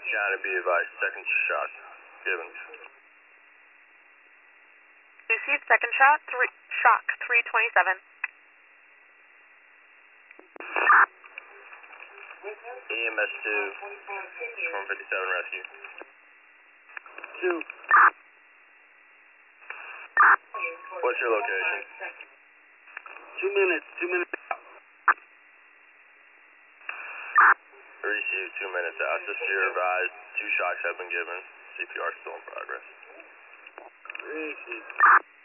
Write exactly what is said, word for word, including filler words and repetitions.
County, be advised, second shot given. Received second shot, three, shock, three twenty-seven. E M S two, one fifty-seven rescue. Two. What's your location? Two minutes, two minutes. Received two minutes out. Just you're advised, two shocks have been given. C P R still in progress. Received.